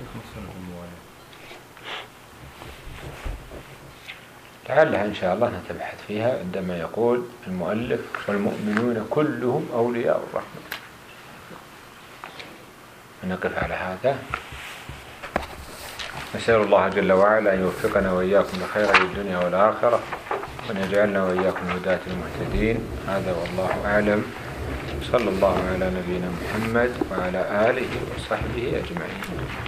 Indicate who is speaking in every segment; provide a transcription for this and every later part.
Speaker 1: لعلها إن شاء الله نتبحث فيها عندما يقول المؤلف والمؤمنون كلهم أولياء الرحمن. نقف على هذا. نسأل الله جل وعلا أن يوفقنا وإياكم لخير الدنيا والآخرة، وأن يجعلنا وإياكم هداة المهتدين. هذا والله أعلم. صلى الله على نبينا محمد وعلى آله وصحبه أجمعين.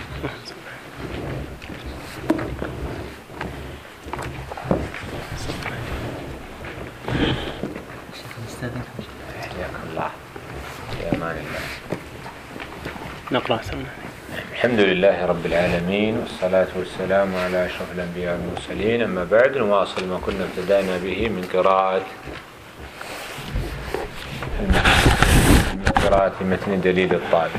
Speaker 1: حياك الله. يا أمان الله.
Speaker 2: نقرأ سمنا.
Speaker 1: الحمد لله رب العالمين، والصلاة والسلام على أشرف الأنبياء والمرسلين. أما بعد، نواصل ما كنا ابتدأنا به من قراءة متن دليل الطالب.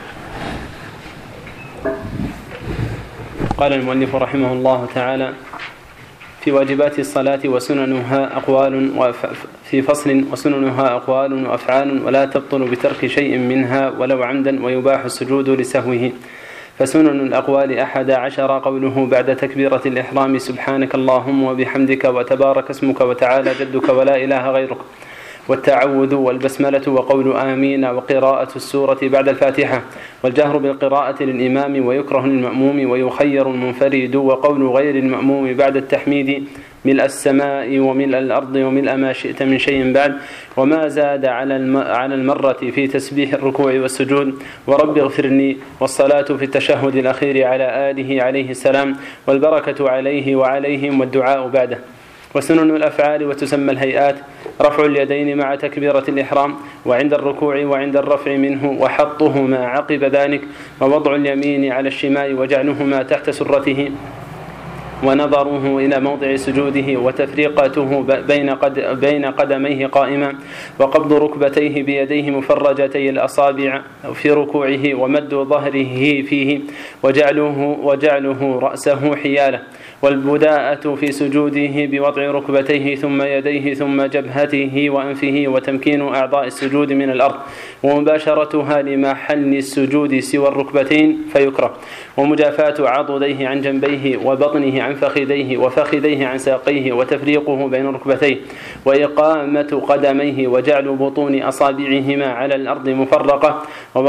Speaker 2: قال المؤلف رحمه الله تعالى: في واجبات الصلاة وسننها أقوال في فصل: وسننها أقوال وأفعال، ولا تبطل بترك شيء منها ولو عمدا، ويباح السجود لسهوه. فسنن الأقوال 11: قوله بعد تكبيرة الإحرام: سبحانك اللهم وبحمدك وتبارك اسمك وتعالى جدك ولا إله غيرك. والتعوذ والبسملة وقول آمين، وقراءة السورة بعد الفاتحة، والجهر بالقراءة للإمام، ويكره للمأموم ويخير المنفرد. وقول غير المأموم بعد التحميد: ملء السماء وملء الأرض وملء ما شئت من شيء بعد. وما زاد على المرة في تسبيح الركوع والسجود. ورب اغفرني. والصلاة في التشهد الأخير على آله عليه السلام، والبركة عليه وعليهم، والدعاء بعده. وسنن الأفعال وتسمى الهيئات: رفع اليدين مع تكبيرة الإحرام، وعند الركوع وعند الرفع منه، وحطهما عقب ذلك، ووضع اليمين على الشمال وجعلهما تحت سرته، ونظره إلى موضع سجوده، وتفريقته بين قدميه قائما، وقبض ركبتيه بيديه مفرجتي الأصابع في ركوعه، ومد ظهره فيه، وجعله رأسه حياله، والبداءة في سجوده بوضع ركبتيه ثم يديه ثم جبهته وأنفه، وتمكين أعضاء السجود من الأرض، ومباشرتها لمحل السجود سوى الركبتين فيكره، ومجافاة عضديه عن جنبيه، وبطنه عن فخذيه، وفخذيه عن ساقيه، وتفريقه بين ركبتيه، وإقامة قدميه، وجعل بطون أصابعهما على الأرض مفرقة،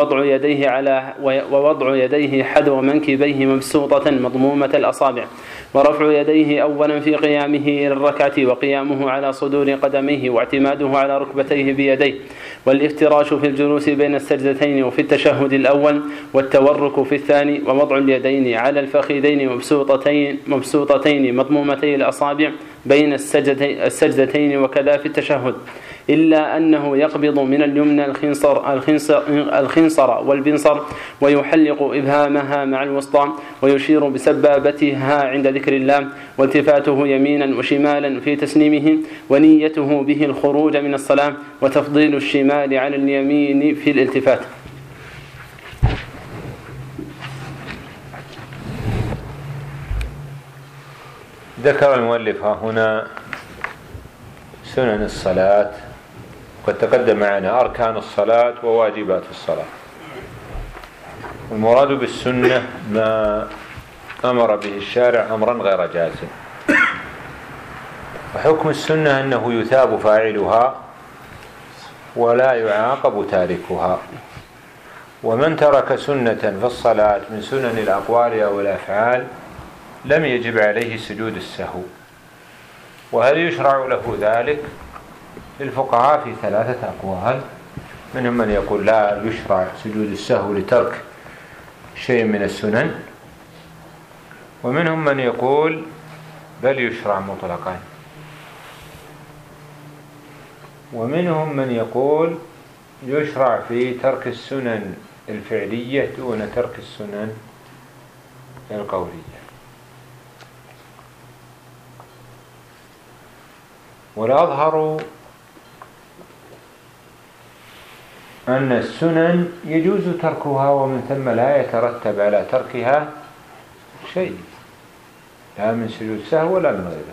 Speaker 2: ووضع يديه حذو منكبيه مبسوطة مضمومة الأصابع، ورفع يديه أولا في قيامه إلى الركعة، وقيامه على صدور قدميه، واعتماده على ركبتيه بيديه، والافتراش في الجلوس بين السجدتين وفي التشهد الأول، والتورك في الثاني، ووضع اليدين على الفخذين مبسوطتين مضمومتي الأصابع بين السجدتين، وكذا في التشهد، إلا أنه يقبض من اليمنى الخنصر والبنصر، ويحلق إبهامها مع الوسطى، ويشير بسبابتها عند ذكر الله، والتفاته يمينا وشمالا في تسليمه، ونيته به الخروج من الصلاة، وتفضيل الشمال على اليمين في الالتفات.
Speaker 1: ذكر المؤلف هنا سنن الصلاة، قد تقدم معنا أركان الصلاة وواجبات الصلاة. المراد بالسنة ما أمر به الشارع أمرا غير جازم. وحكم السنة أنه يثاب فاعلها ولا يعاقب تاركها. ومن ترك سنة في الصلاة من سنن الأقوال أو الأفعال لم يجب عليه سجود السهو. وهل يشرع له ذلك؟ للفقهاء في 3 أقوال. منهم من يقول لا يشرع سجود السهو لترك شيء من السنن، ومنهم من يقول بل يشرع مطلقا، ومنهم من يقول يشرع في ترك السنن الفعلية دون ترك السنن القولية. والأظهر أن السنن يجوز تركها، ومن ثم لا يترتب على تركها شيء، لا من سجود سهو ولا من غيره.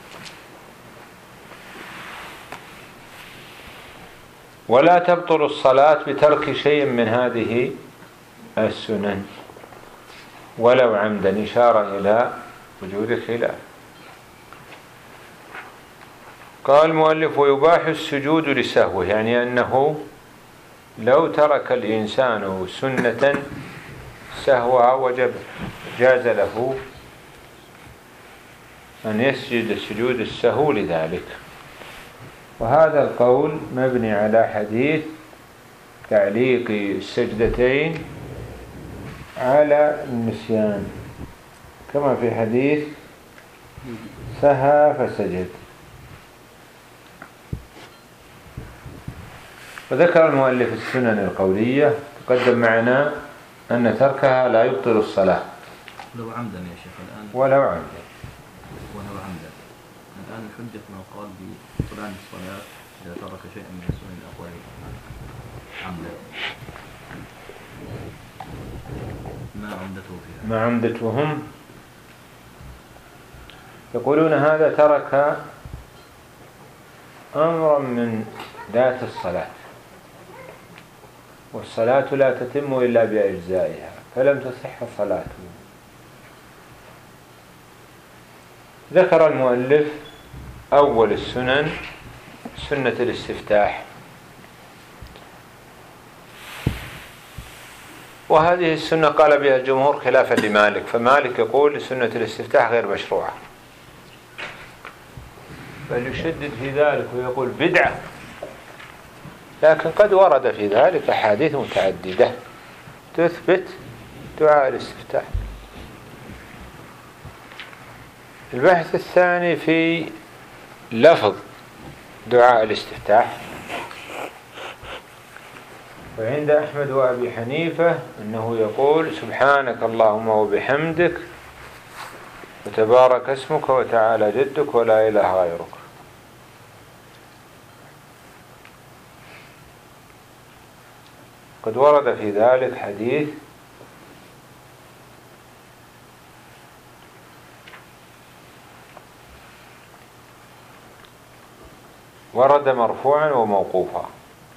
Speaker 1: ولا تبطل الصلاة بترك شيء من هذه السنن. ولو عمدا إشارة إلى وجود خلاف. قال المؤلف ويباح السجود لسهوه، يعني أنه لو ترك الإنسان سنة سهوها وجب جاز له أن يسجد السجود السهو لذلك. وهذا القول مبني على حديث تعليق السجدتين على النسيان، كما في حديث سهى فسجد. وذكر المؤلف السنن القولية، تقدم معنا أن تركها لا يبطل الصلاة
Speaker 3: لو عمدا يا شيخ الآن،
Speaker 1: ولو عمدا.
Speaker 3: ولو عمدا الآن الحجة ما قال بطلان الصلاة إذا ترك شيئا من السنن الأقوال عمدا، ما عمدته فيها؟
Speaker 1: ما عمدتهم يقولون هذا ترك أمرا من ذات الصلاة، والصلاة لا تتم إلا بأجزائها، فلم تصح صلاته. ذكر المؤلف أول السنن سنة الاستفتاح، وهذه السنة قال بها الجمهور خلافا لمالك، فمالك يقول سنة الاستفتاح غير مشروعة، بل يشدد في ذلك ويقول بدعة. لكن قد ورد في ذلك أحاديث متعددة تثبت دعاء الاستفتاح. البحث الثاني في لفظ دعاء الاستفتاح، وعند أحمد وأبي حنيفة أنه يقول سبحانك اللهم وبحمدك وتبارك اسمك وتعالى جدك ولا إله غيرك. قد ورد في ذلك حديث ورد مرفوعا وموقوفا.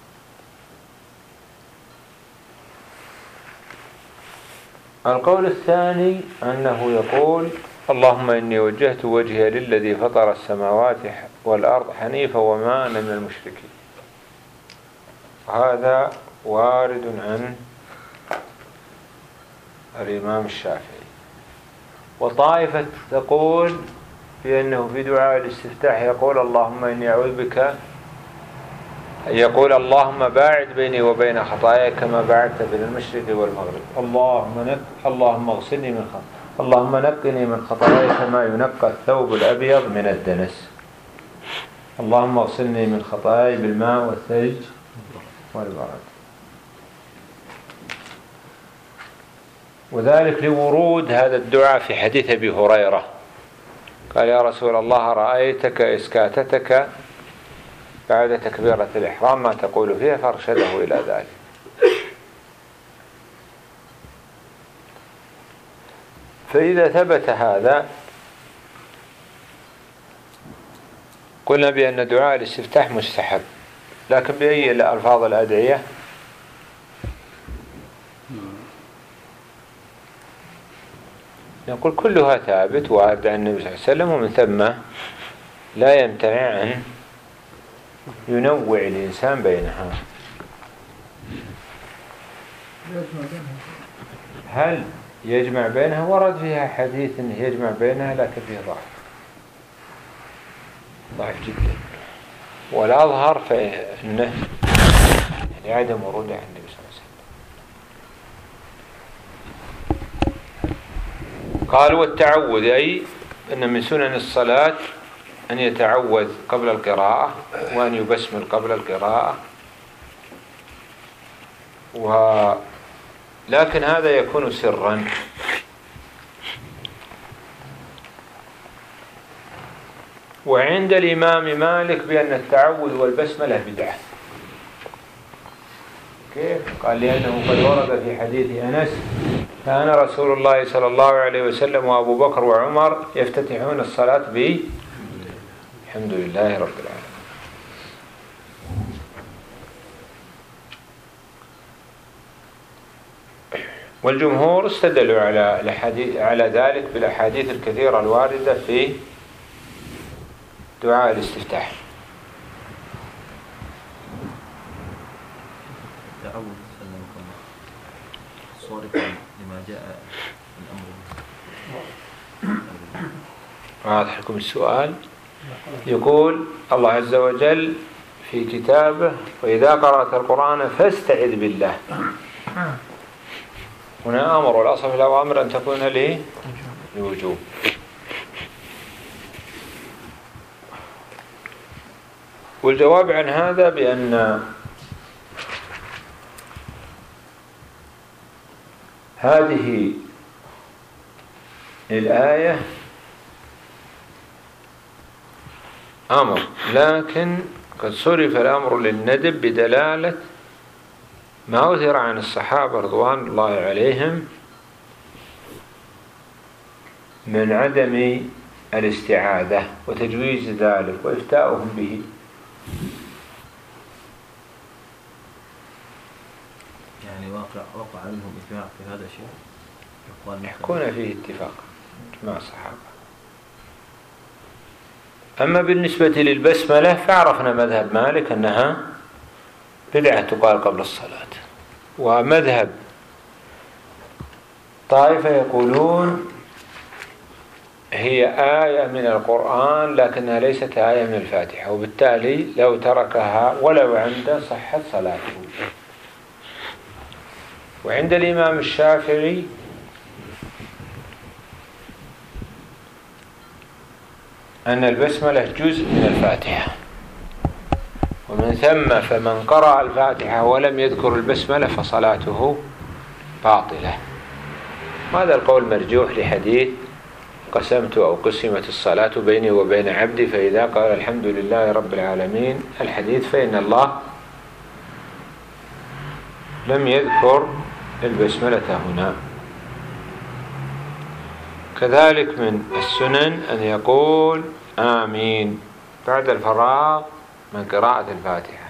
Speaker 1: القول الثاني أنه يقول اللهم إني وجهت وجهي للذي فطر السماوات والأرض حنيفا وما أنا من المشركين. وهذا وارد عن الإمام الشافعي. وطائفة تقول بأنه في دعاء الاستفتاح يقول اللهم إني أعوذ بك، يقول اللهم باعد بيني وبين خطاياي كما باعدت بين المشرق والمغرب. اللهم اغسلني من خطاياي، اللهم نقني من خطاياي كما ينقى الثوب الأبيض من الدنس. اللهم اغسلني من خطاياي بالماء والثلج والبرد. وذلك لورود هذا الدعاء في حديث أبي هريرة قال يا رسول الله رأيتك إسكاتتك بعد تكبيرة الإحرام ما تقول فيها، فارشده إلى ذلك. فإذا ثبت هذا قلنا بأن دعاء الاستفتاح مستحب، لكن بأي الألفاظ الأدعية؟ نقول كلها ثابت وارد عن النبي صلى الله عليه وسلم، ومن ثم لا يمتنع أن ينوع الإنسان بينها. هل يجمع بينها؟ ورد فيها حديث أنه يجمع بينها، لكن فيه ضعف جدا، والأظهر فإنه يعني عدم ورود عن النبي صلى الله عليه وسلم. قال والتعوذ أي أن من سنن الصلاة أن يتعوذ قبل القراءة وأن يبسمل قبل القراءة، لكن هذا يكون سرا. وعند الإمام مالك بأن التعوذ والبسملة بدعة. كيف؟ قال لأنه قد ورد في حديث أنس كان رسول الله صلى الله عليه وسلم وأبو بكر وعمر يفتتحون الصلاة الحمد لله رب العالمين. والجمهور استدلوا على ذلك بالأحاديث الكثيرة الواردة في دعاء الاستفتاح.
Speaker 3: تعود الصارف لما جاء الأمر به.
Speaker 1: واضح لكم السؤال؟ يقول الله عز وجل في كتابه: وإذا قرأت القرآن فاستعذ بالله. هنا أمر، والأصل في الأوامر أن تكون لوجوب. والجواب عن هذا بأن هذه الآية أمر، لكن قد صرف الأمر للندب بدلالة ما أثر عن الصحابة رضوان الله عليهم من عدم الاستعاذة وتجويز ذلك وإفتاؤهم به.
Speaker 3: يعني وقع منهم إجماع في هذا الشيء،
Speaker 1: يكون فيه اتفاق مع الصحابة. أما بالنسبة للبسملة فعرفنا مذهب مالك أنها بدعة تقال قبل الصلاة، ومذهب طائفة يقولون هي آية من القرآن لكنها ليست آية من الفاتحة، وبالتالي لو تركها ولو عمدا صحت صلاته. وعند الإمام الشافعي أن البسملة جزء من الفاتحة، ومن ثم فمن قرأ الفاتحة ولم يذكر البسملة فصلاته باطلة. هذا القول مرجوح لحديث قسمت أو قسمت الصلاة بيني وبين عبدي فإذا قال الحمد لله رب العالمين الحديث، فإن الله لم يذكر البسملة هنا. كذلك من السنن أن يقول آمين بعد الفراغ من قراءة الفاتحة.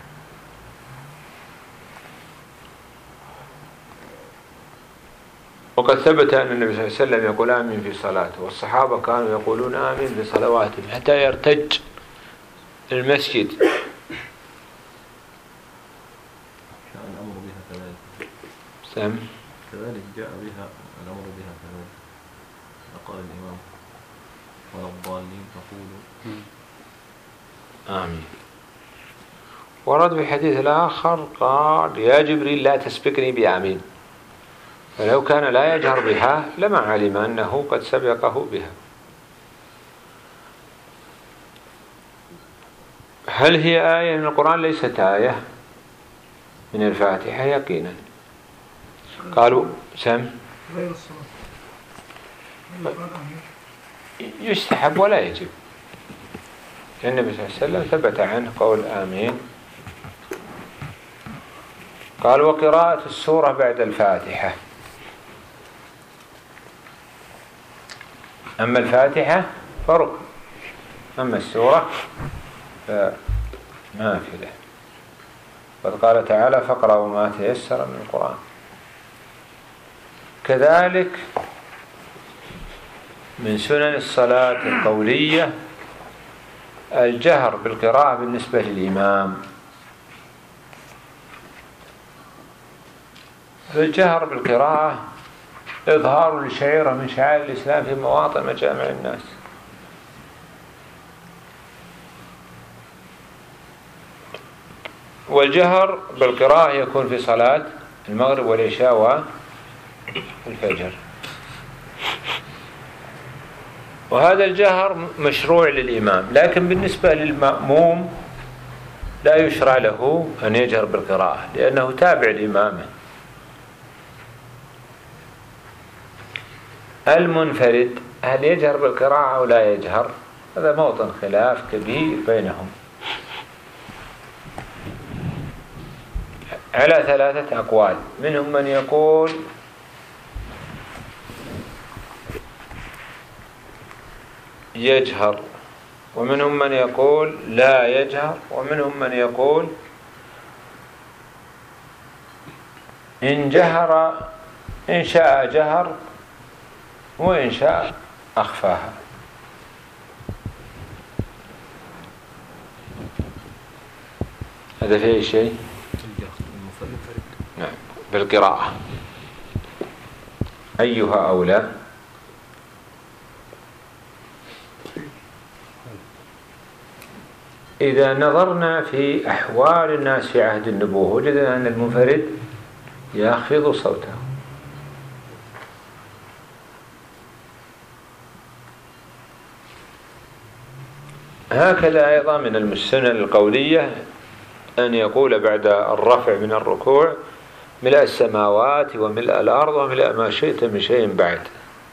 Speaker 1: وقد ثبت أن النبي صلى الله عليه وسلم يقول آمين في صلاته، والصحابة كانوا يقولون آمين في صلواتهم حتى يرتج المسجد.
Speaker 3: الأمر بها كذلك. كذلك جاء بها الأمر بها كذلك. قال الإمام ولا الضالين فقولوا
Speaker 1: آمين. ورد في الحديث الآخر قال يا جبريل لا تسبقني بآمين، فلو كان لا يجهر بها لما علم أنه قد سبقه بها. هل هي آية من القرآن؟ ليست آية من الفاتحة يقينا. قالوا سم
Speaker 4: غير الصلاة
Speaker 1: يستحب ولا يجب، لأن النبي صلى الله عليه وسلم ثبت عنه قول آمين. قال وقراءة السورة بعد الفاتحة. أما الفاتحة فرق، أما السورة فنافلة. قد قال تعالى فاقرأوا ما تيسر من القرآن. كذلك من سنن الصلاة القولية الجهر بالقراءة بالنسبة للإمام. الجهر بالقراءة إظهار لشعيرة من شعائر الإسلام في مواطن مجامع الناس. والجهر بالقراءة يكون في صلاة المغرب والعشاء والفجر، وهذا الجهر مشروع للإمام، لكن بالنسبة للمأموم لا يشرع له أن يجهر بالقراءة لأنه تابع لإمامه. المنفرد هل يجهر بالقراءة أو لا يجهر؟ هذا موطن خلاف كبير بينهم على 3 أقوال. منهم من يقول يجهر، ومنهم من يقول لا يجهر، ومنهم من يقول إن جهر إن شاء جهر وإن شاء أخفاها. هذا فيه شيء؟ نعم. بالقراءة أيها أولى؟ إذا نظرنا في أحوال الناس في عهد النبوة وجدنا أن المنفرد يخفض صوته، هكذا أيضا من السنن القولية أن يقول بعد الرفع من الركوع ملء السماوات وملء الأرض وملء ما شئت من شيء بعد.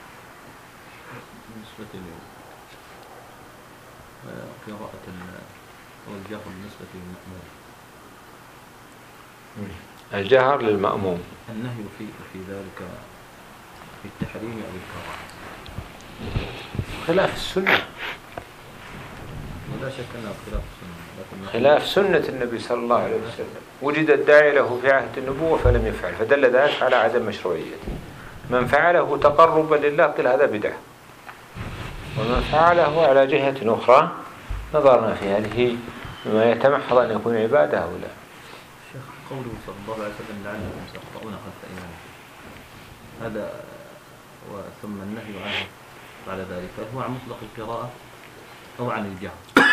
Speaker 3: بالنسبة لقراءة والجهر بالنسبة للمأموم،
Speaker 1: الجهر للمأموم،
Speaker 3: النهي في ذلك في التحريم أو الكراهة
Speaker 1: خلاف السنة،
Speaker 3: ولا شك أنه خلاف السنة، لكن
Speaker 1: خلاف سنة النبي صلى الله عليه وسلم. وجد الداعي له في عهد النبوة فلم يفعل، فدل ذلك على عدم مشروعيته. من فعله تقربا لله قيل هذا بدعة، ومن فعله على جهة أخرى نظرنا في هذه مما يتمحض أن يكون عبادة أو لا.
Speaker 3: شيخ قوله صلى الله عليه وسلم لعلكم تخطئون خلف إمامكم، هذا ثم النهي عنه بعد ذلك هو عن مطلق القراءة أو عن الجهر؟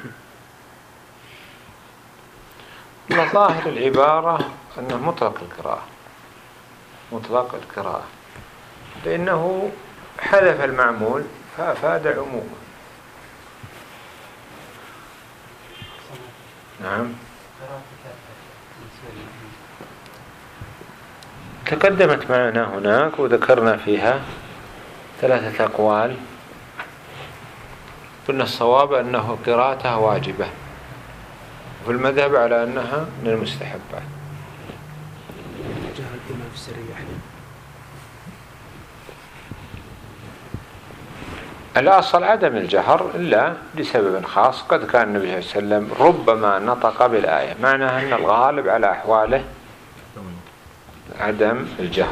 Speaker 1: ظاهر العبارة أنه مطلق القراءة، مطلق القراءة، لأنه حذف المعمول فأفاد عموما. نعم. تقدمت معنا هناك وذكرنا فيها 3 أقوال. قلنا الصواب أنه قراءتها واجبة، وفي المذهب على أنها من المستحبات.
Speaker 4: جهل الإمام في السرية
Speaker 1: الأصل عدم الجهر إلا لسبب خاص. قد كان النبي صلى الله عليه وسلم ربما نطق بالآية، معناها أن الغالب على أحواله عدم الجهر.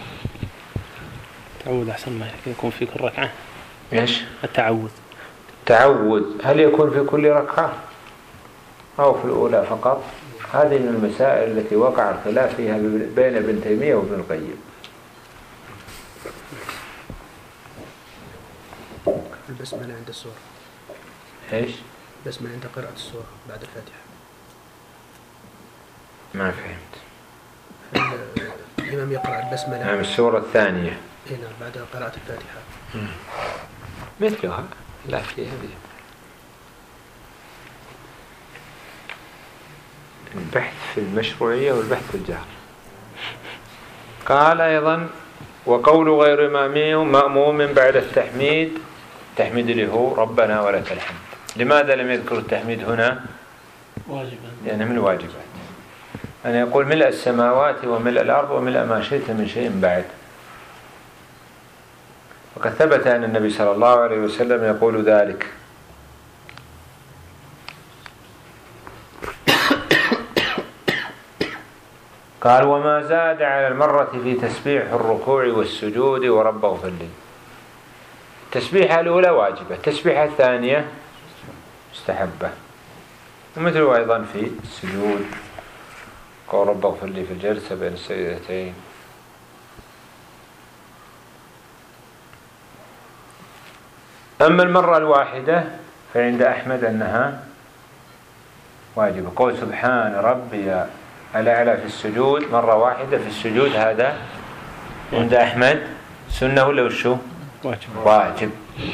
Speaker 2: تعود أحسن ما يكون في كل ركعة.
Speaker 1: إيش؟
Speaker 2: التعود.
Speaker 1: تعود هل يكون في كل ركعة أو في الأولى فقط؟ هذه من المسائل التي وقع الخلاف فيها بين ابن تيمية وابن القيم.
Speaker 4: البسملة عند السورة.
Speaker 1: إيش؟
Speaker 4: البسملة عند قراءة السورة بعد الفاتحة.
Speaker 1: ما فهمت.
Speaker 4: الإمام يقرأ البسملة.
Speaker 1: نعم، السورة الثانية.
Speaker 4: نعم، بعد قراءة الفاتحة.
Speaker 1: مثلها لا في هذه. البحث في المشروعية والبحث في الجهر. قال أيضا وقول غير مأموم بعد التحميد، التحميد اللي هو ربنا ولك الحمد. لماذا لم يذكر التحميد هنا؟
Speaker 2: واجبا،
Speaker 1: لأنه من الواجبات. أن يقول ملء السماوات وملء الأرض وملء ما شئت من شيء بعد. وقد ثبت أن النبي صلى الله عليه وسلم يقول ذلك. قال وما زاد على المرة في تسبيح الركوع والسجود ورب اغفر لي. التسبيحة الأولى واجبة، التسبيحة الثانية مستحبة، ومثله أيضا في السجود قول رب اغفر لي في الجلسة بين السجدتين. أما المرة الواحدة فعند أحمد أنها واجبة. قول سبحان ربي الأعلى في السجود مرة واحدة في السجود، هذا عند أحمد سنة ولا وشو؟ واجب.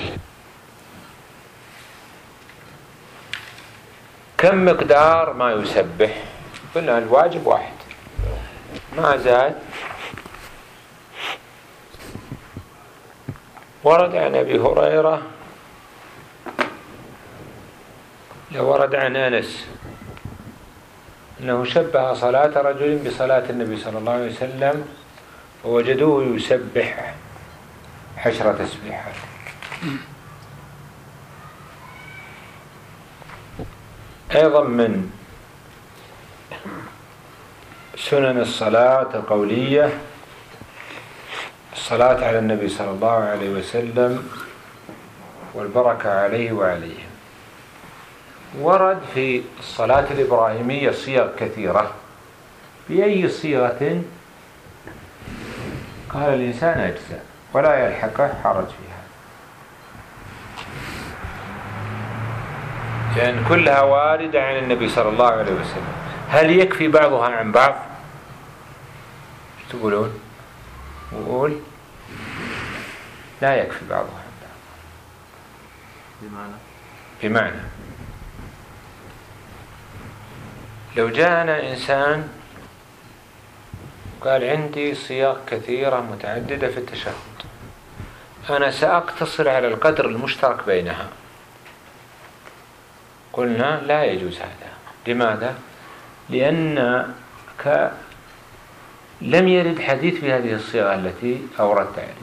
Speaker 1: كم مقدار ما يسبح؟ قلنا الواجب واحد، ما زاد. ورد عن أبي هريرة، ورد عن أنس أنه شبه صلاة رجل بصلاة النبي صلى الله عليه وسلم ووجدوه يسبح 10 تسبيحات. أيضا من سنن الصلاة القولية الصلاة على النبي صلى الله عليه وسلم والبركة عليه وعليهم. ورد في الصلاة الإبراهيمية صيغ كثيرة، بأي صيغة قال الإنسان أجزاء ولا يلحقه حرج فيها، لأن كلها واردة عن النبي صلى الله عليه وسلم. هل يكفي بعضها عن بعض؟ ايش تقولون؟ وقول لا يكفي بعضها عن بعض. بمعنى لو جاءنا إنسان قال عندي صيغ كثيرة متعددة في التشهد، أنا سأقتصر على القدر المشترك بينها، قلنا لا يجوز هذا. لماذا؟ لأن لم يرد حديث بهذه الصيغة التي أوردت عليه.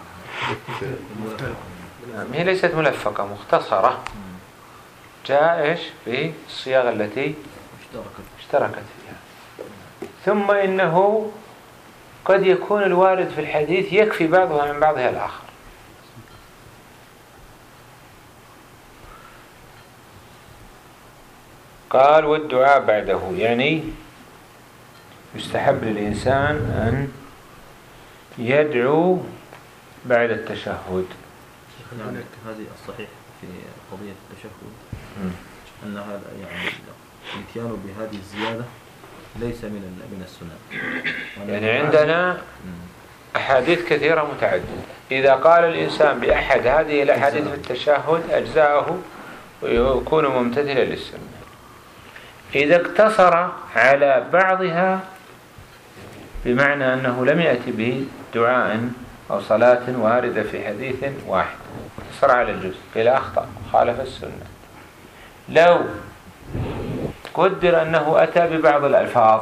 Speaker 1: هي ليست ملفقة، مختصرة، جاء إيش في الصيغ التي اشتركت فيها. ثم إنه قد يكون الوارد في الحديث يكفي بعضها عن بعضها الآخر. قال والدعاء بعده، يعني يستحب للإنسان أن يدعو بعد التشهد.
Speaker 3: يعني هذه الصحيح في قضية التشهد أن هذا يعني الاتيان بهذه الزيادة ليس من السنة.
Speaker 1: يعني عندنا أحاديث كثيرة متعددة، إذا قال الإنسان بأحد هذه الأحاديث في التشهد أجزاءه ويكون ممتثلا للسنة. إذا اقتصر على بعضها بمعنى أنه لم يأتي به دعاء أو صلاة واردة في حديث واحد، اقتصر على الجزء إلى أخطأ خالف السنة. لو قدر أنه أتى ببعض الألفاظ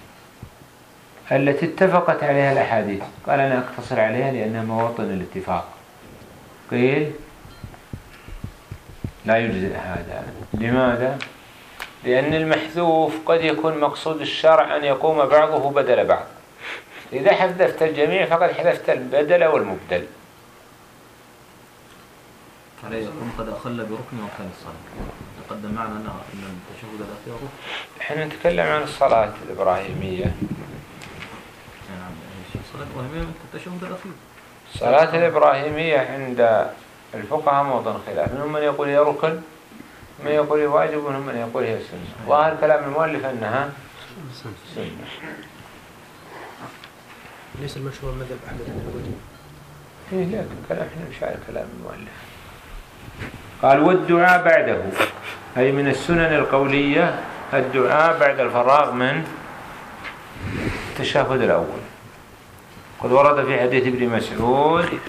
Speaker 1: التي اتفقت عليها الأحاديث، قال أنا أقتصر عليها لأنها مواطن الاتفاق، قيل لا يجزئ هذا. لماذا؟ لأن المحذوف قد يكون مقصود الشرع أن يقوم بعضه بدل بعض. إذا حذفت الجميع فقد حذفت البدل والمبدل.
Speaker 3: عليه يكون قد أخل بركن وكان الصلاة. تقدم معنا أن التشهد الأخير ركن.
Speaker 1: نحن نتكلم عن الصلاة الإبراهيمية.
Speaker 3: نعم، الصلاة الإبراهيمية التشهد الأخير.
Speaker 1: الصلاة الإبراهيمية عند الفقهاء موضع خلاف، منهم من يقول هي ركن، من يقول هي واجب، ومنهم من يقول هي سنة. ظاهر كلام المؤلف أنها سنة.
Speaker 4: ليس المشهور مذهب أحمد بن الوجه.
Speaker 1: إيه لكن كلام احنا مش على كلام المؤلف. قال والدعاء بعده، أي من السنن القولية الدعاء بعد الفراغ من التشهد الأول. قد ورد في حديث ابن مسعود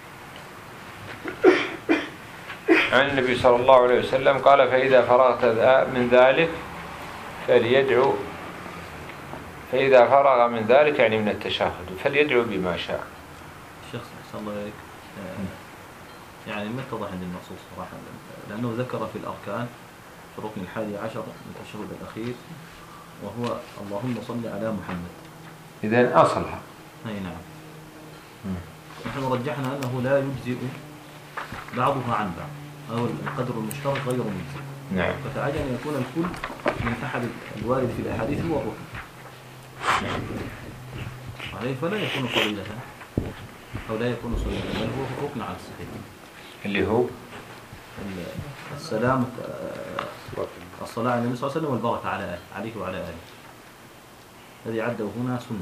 Speaker 1: عن النبي صلى الله عليه وسلم قال فإذا فرغت من ذلك فليدعو، فإذا فرغ من ذلك يعني من التشهد فليدعو بما شاء.
Speaker 3: الشخص صلى الله عليه يعني ما اتضح عند النصوص صراحة، لأنه ذكر في الأركان في الركن 11 من التشهد الأخير وهو اللهم صل على محمد.
Speaker 1: إذن أصلها.
Speaker 3: أي نعم. نحن رجحنا أنه لا يجزئ بعضها عن بعض، أو القدر المشترك غير مجزئ.
Speaker 1: نعم.
Speaker 3: فتعجل أن يكون الكل من أحد الوارد في الأحاديث هو الركن. عليه فلا يكون فضيلة أو لا يكون صلية، بل هو ركن على الصحيح
Speaker 1: اللي هو
Speaker 3: السلام، الصلاة على النبي صلى الله عليه وسلم والبركة عليه وعلى آله، الذي عده هنا سنة.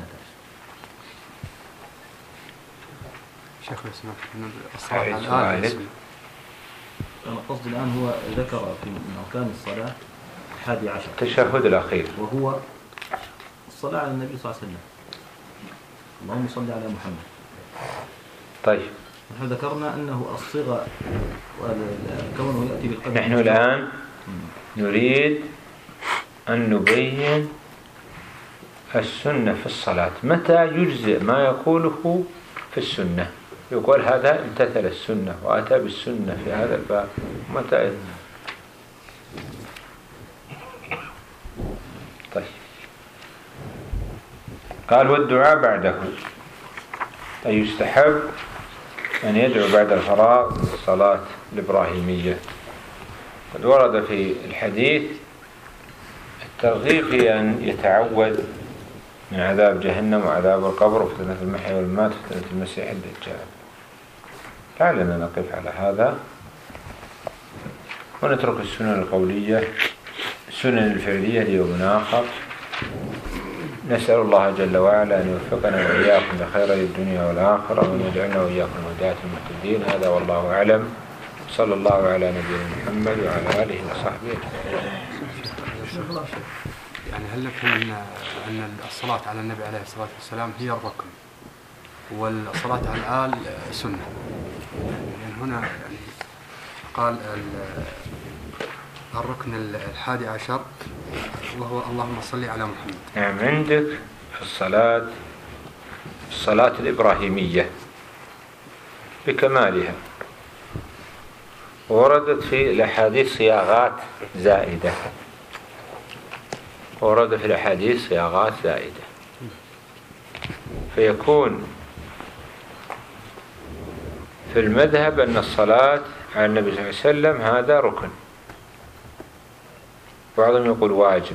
Speaker 2: شيخنا اسمح الصلاة على آله.
Speaker 3: أنا قصدي الآن هو ذكر في من أركان الصلاة 11
Speaker 1: التشهد الأخير
Speaker 3: وهو الصلاة على النبي صلى الله عليه وسلم، اللهم صل على محمد.
Speaker 1: طيب
Speaker 3: نحن ذكرنا أنه الصيغة كونه يأتي بالقدر.
Speaker 1: نحن الآن نريد أن نبين السنة في الصلاة، متى يجزئ ما يقوله في السنة، يقول هذا امتثل السنة وأتى بالسنة في هذا الباب، متى؟ طيب قال والدعاء بعده، أي يستحب أن يدعو بعد الفراغ من الصلاة الإبراهيمية. قد ورد في الحديث الترغيب في أن يتعوذ من عذاب جهنم وعذاب القبر وفتنة المحيا والممات وفتنة المسيح الدجال. لعلنا نقف على هذا ونترك السنن القولية السنن الفعلية ليوم آخر. نسأل الله جل وعلا أن يوفقنا وإياكم بخير الدنيا والآخرة وأن يجعلنا وإياكم هداة المهتدين. هذا والله أعلم. صلى الله على نبينا محمد وعلى آله وصحبه أجمعين.
Speaker 5: يعني هل نفهم أن الصلاة على النبي عليه الصلاة والسلام هي الركن والصلاة على الآل سنة؟ يعني هنا يعني قال الركن 11 وهو اللهم صل على محمد.
Speaker 1: نعم، عندك في الصلاة الإبراهيمية بكمالها وردت في الأحاديث صياغات زائدة. ورد في الأحاديث صياغات زائدة، فيكون في المذهب أن الصلاة على النبي صلى الله عليه وسلم هذا ركن، بعضهم يقول واجب،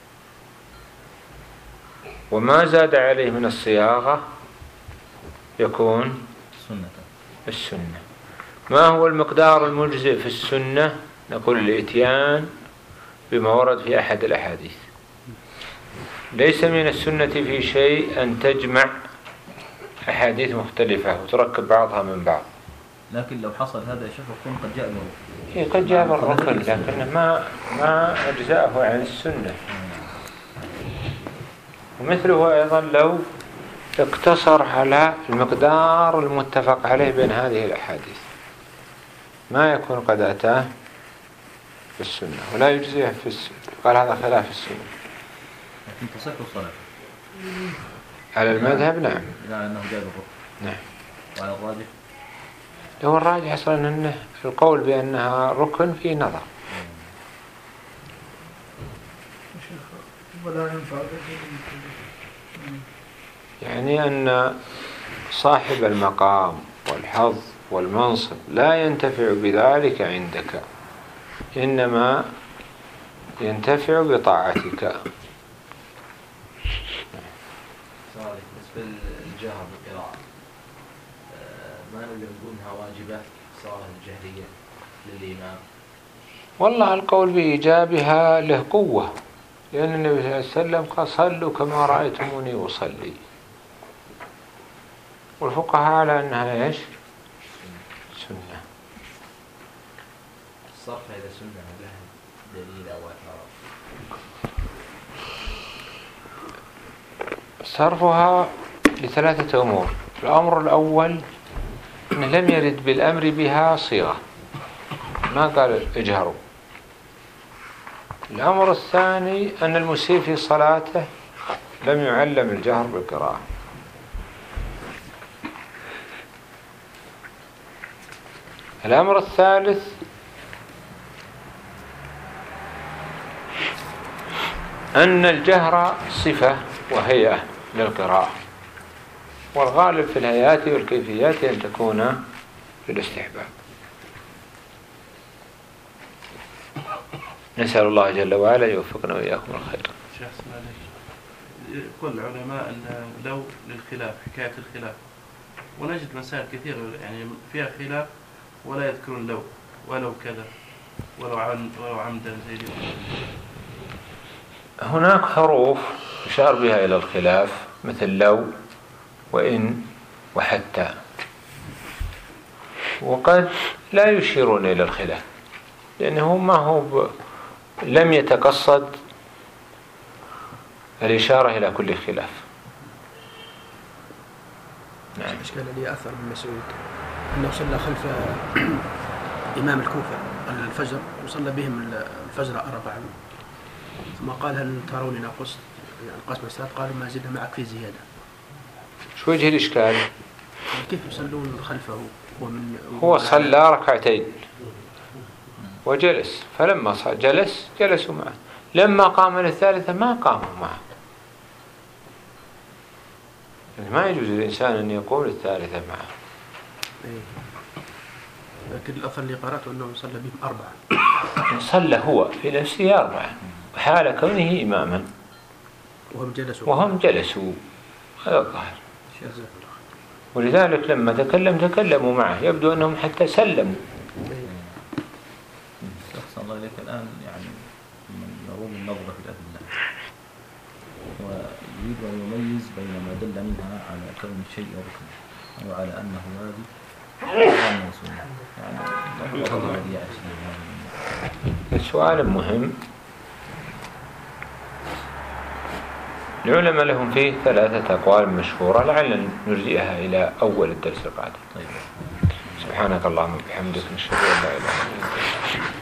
Speaker 1: وما زاد عليه من الصياغة يكون السنة. ما هو المقدار المجزئ في السنة؟ نقول الإتيان بما ورد في أحد الأحاديث. ليس من السنة في شيء أن تجمع أحاديث مختلفة وتركب بعضها من بعض.
Speaker 3: لكن لو حصل هذا يا شيخ يكون قد جاء له.
Speaker 1: قد جاء الركن، لكن ما أجزاءه عن السنة. ومثله أيضا لو اقتصر على المقدار المتفق عليه بين هذه الأحاديث ما يكون قد أتاه في السنة ولا يجزيه في السنة. قال هذا خلاف السنة.
Speaker 3: لكن تصح الصلاة
Speaker 1: على المذهب نعم.
Speaker 3: لا أنه جاء بالركن.
Speaker 1: نعم.
Speaker 3: وعلى الراجح
Speaker 1: هو الراجح أصلا أنه القول بأنها ركن في نظر. يعني أن صاحب المقام والحظ والمنصب لا ينتفع بذلك عندك، إنما ينتفع بطاعتك.
Speaker 6: بالنسبة للجهر بالقراءة ما نقدر نقول انها واجبة الصلاة الجهرية للإمام.
Speaker 1: والله القول بإيجابها له قوة، لأن النبي صلى الله عليه وسلم قال صلوا كما رأيتموني أصلي، والفقهاء على أنها إيش؟ سنة.
Speaker 6: الصرف إذا سنة لها دليل أو أثر؟
Speaker 1: صرفها لثلاثة أمور. الأمر الأول أنه لم يرد بالأمر بها صيغة، ما قال اجهروا. الأمر الثاني أن المسيء في صلاته لم يعلم الجهر بالقراءة. الأمر الثالث أن الجهر صفة وهيئة للقراءة، والغالب في الهيئات والكيفيات أن تكون في الاستحباب. نسأل الله جل وعلا يوفقنا وإياكم الخير.
Speaker 7: شيخ يقول العلماء أن لو للخلاف حكاية الخلاف، ونجد مسائل كثيرة يعني فيها خلاف ولا يذكرون لو ولو كذا ولو عمدا زي دي.
Speaker 1: هناك حروف يشار بها إلى الخلاف مثل لو وإن وحتى، وقد لا يشيرون إلى الخلاف لأنه ما هو لم يتقصد الإشارة إلى كل خلاف.
Speaker 4: نعم. إشكال لي أثر من مسعود أنه صلى خلف إمام الكوفة الفجر وصلى بهم الفجر 4، ثم قال هل ترون نقص القسم السادس؟ قالوا ما زلنا معك في زيادة.
Speaker 1: شو وجه الإشكال؟
Speaker 4: كيف يصلون خلفه
Speaker 1: هو صلى ركعتين وجلس، فلما جلسوا معه، لما قام للثالثة ما قاموا معه، ما يجوز للإنسان أن يقول الثالثة معه.
Speaker 4: لكن الأثر اللي قرأته أنه صلى بهم 4.
Speaker 1: صلى هو في نفسه 4 حال كونه إماما وهم جلسوا. هذا الظاهر. ولذلك لما تكلموا معه يبدو أنهم حتى سلموا.
Speaker 3: أحسن الله إليك. الآن يعني من يروم النظرة في الأدلة ويريد أن يميز بين ما دل منها على كون الشيء ركنا وعلى أنه واجب وأنه سنة. يعني
Speaker 1: سؤال مهم. العلماء لهم فيه 3 أقوال مشهورة، لعلنا نرجئها إلى أول الدرس القادم. سبحانك اللهم وبحمدك نشهد أن لا إله إلا أنت.